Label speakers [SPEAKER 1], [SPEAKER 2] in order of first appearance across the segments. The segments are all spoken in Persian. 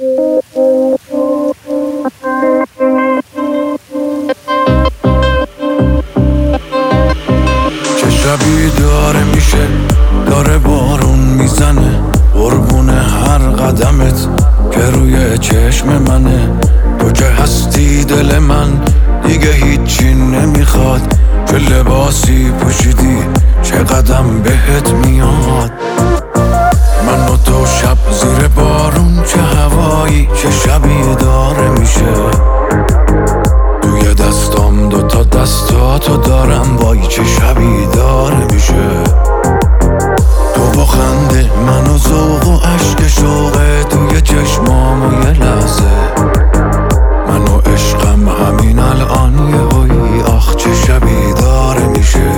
[SPEAKER 1] چه شبی داره میشه، داره بارون میزنه قربون هر قدمت که روی چشم منه. تو که هستی دل من دیگه هیچی نمیخواد، چه لباسی پوشیدی چه قدم بهت میاد. من و تو شب زیر بارون، چه هوایی چه شبی داره میشه. توی دستام دوتا دستاتو دارم، وای چه شبی داره میشه. تو با خنده من و ذوق و عشق شوقه توی چشمام و یه لحظه. من و عشقم همین الان یهویی آخ چه شبی داره میشه.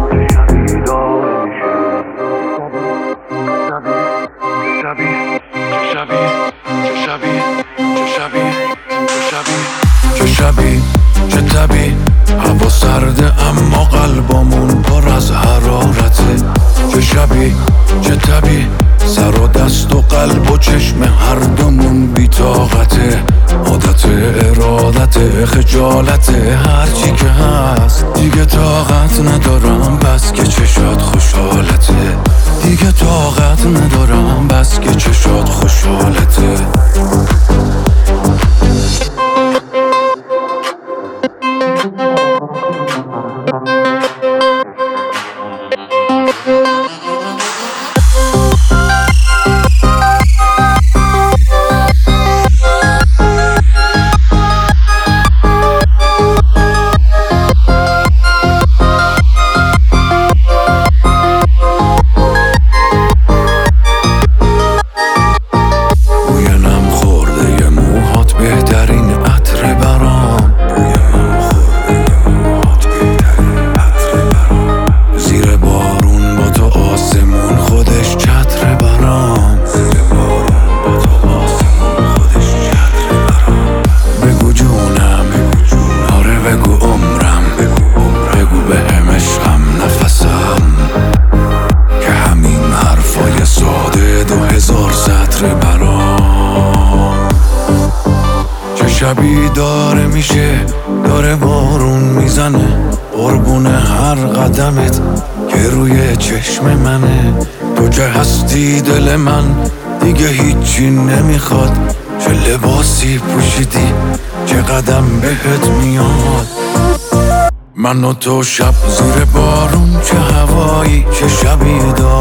[SPEAKER 1] چه شبی چه تبی، هوا سرده اما قلبمون پر از حرارته. چه شبی چه تبی، سر و دست و قلب و چشم هر دومون بی طاقته. عادت ارادت خجالت هرچی که هست، دیگه طاقت ندارم بس که چشات خوشحالته. دیگه طاقت ندارم بس که چشات خوشحالته. چه شبی داره میشه، داره بارون میزنه قربون هر قدمت که روی چشم منه. تو که هستی دل من دیگه هیچی نمیخواد، چه لباسی پوشیدی چه قدم بهت میاد. من و تو شب زیر بارون، چه هوایی چه شبی داره